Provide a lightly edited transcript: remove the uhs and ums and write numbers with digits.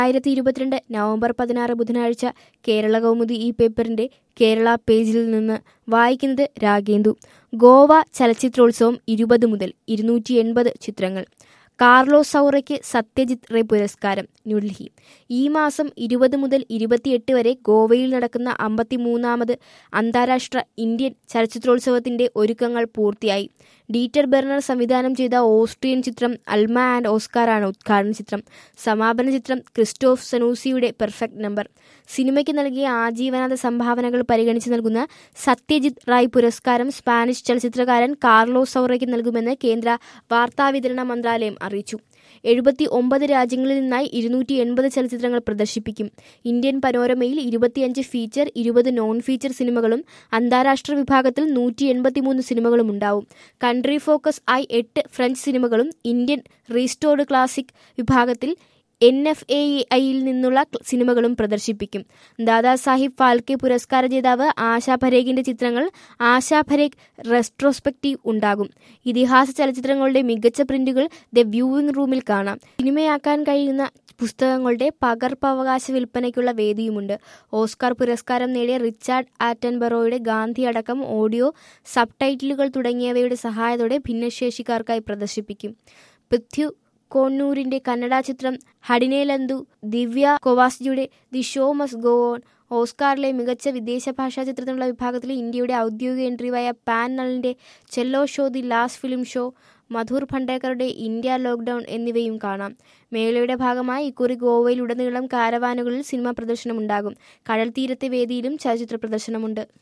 2022 November 16 ബുധനാഴ്ച കേരള കൗമുദി ഈ പേപ്പറിന്റെ കേരള പേജിൽ നിന്ന് വായിക്കുന്നത് രാഗേന്ദു. ഗോവ ചലച്ചിത്രോത്സവം 20 മുതൽ 280 ചിത്രങ്ങൾ. കാർലോസ് സൗറയ്ക്ക് സത്യജിത് റേ പുരസ്കാരം. ന്യൂഡൽഹി. ഈ മാസം 20 മുതൽ 28 വരെ ഗോവയിൽ നടക്കുന്ന 53ാമത് അന്താരാഷ്ട്ര ഇന്ത്യൻ ചലച്ചിത്രോത്സവത്തിന്റെ ഒരുക്കങ്ങൾ പൂർത്തിയായി. ഡീറ്റർ ബെർണർ സംവിധാനം ചെയ്ത ഓസ്ട്രിയൻ ചിത്രം അൽമ ആൻഡ് ഓസ്കാറാണ് ഉദ്ഘാടന ചിത്രം. സമാപന ചിത്രം ക്രിസ്റ്റോഫ് സനൂസിയുടെ പെർഫെക്റ്റ് നമ്പർ. സിനിമയ്ക്ക് നൽകിയ ആജീവനാന്ത സംഭാവനകൾ പരിഗണിച്ച് നൽകുന്ന സത്യജിത് റായ് പുരസ്കാരം സ്പാനിഷ് ചലച്ചിത്രകാരൻ കാർലോസ് സൗറയ്ക്ക് നൽകുമെന്ന് കേന്ദ്ര വാർത്താവിതരണ മന്ത്രാലയം അറിയിച്ചു. 79 രാജ്യങ്ങളിൽ നിന്നായി 280 ചലച്ചിത്രങ്ങൾ പ്രദർശിപ്പിക്കും. ഇന്ത്യൻ പനോരമയിൽ 25 ഫീച്ചർ, 20 നോൺ ഫീച്ചർ സിനിമകളും അന്താരാഷ്ട്ര വിഭാഗത്തിൽ 183 സിനിമകളും ഉണ്ടാവും. കൺട്രി ഫോക്കസ് ആയി 8 ഫ്രഞ്ച് സിനിമകളും ഇന്ത്യൻ റീസ്റ്റോർഡ് ക്ലാസിക് വിഭാഗത്തിൽ NFAI-യിൽ നിന്നുള്ള സിനിമകളും പ്രദർശിപ്പിക്കും. ദാദാസാഹിബ് ഫാൽക്കെ പുരസ്കാര ജേതാവ് ആശാ പരേഖിന്റെ ചിത്രങ്ങൾ ആശാ പരേഖ് റെട്രോസ്പെക്റ്റീവ് ഉണ്ടാകും. ഇതിഹാസ ചലച്ചിത്രങ്ങളുടെ മികച്ച പ്രിന്റുകൾ ദ വ്യൂവിംഗ് റൂമിൽ കാണാം. സിനിമയാക്കാൻ കഴിയുന്ന പുസ്തകങ്ങളുടെ പകർപ്പവകാശ വിൽപ്പനയ്ക്കുള്ള വേദിയുമുണ്ട്. ഓസ്കാർ പുരസ്കാരം നേടിയ റിച്ചാർഡ് ആറ്റൻബറോയുടെ ഗാന്ധി അടക്കം ഓഡിയോ സബ്ടൈറ്റിലുകൾ തുടങ്ങിയവയുടെ സഹായത്തോടെ ഭിന്നശേഷിക്കാർക്കായി പ്രദർശിപ്പിക്കും. പൃഥ്വി കോന്നൂരിന്റെ കന്നഡ ചിത്രം ഹഡിനെലന്തു, ദിവ്യ കൊവാസ്ജിയുടെ the show must go on, ഓസ്കാറിലെ മികച്ച വിദേശ ഭാഷാ ചിത്രത്തിനുള്ള വിഭാഗത്തിൽ ഇന്ത്യയുടെ ഔദ്യോഗിക എൻട്രിയായ പാൻ നളിന്റെ Chhello show the last film show, Madhur ഭണ്ഡേക്കറുടെ ഇന്ത്യ ലോക്ക്ഡൌൺ എന്നിവയും കാണാം. മേളയുടെ ഭാഗമായി ഇക്കുറി ഗോവയിലുടനീളം കാരവാനുകളിൽ സിനിമാ പ്രദർശനമുണ്ടാകും. കടൽ തീരത്തെ വേദിയിലും ചലച്ചിത്ര പ്രദർശനമുണ്ട്.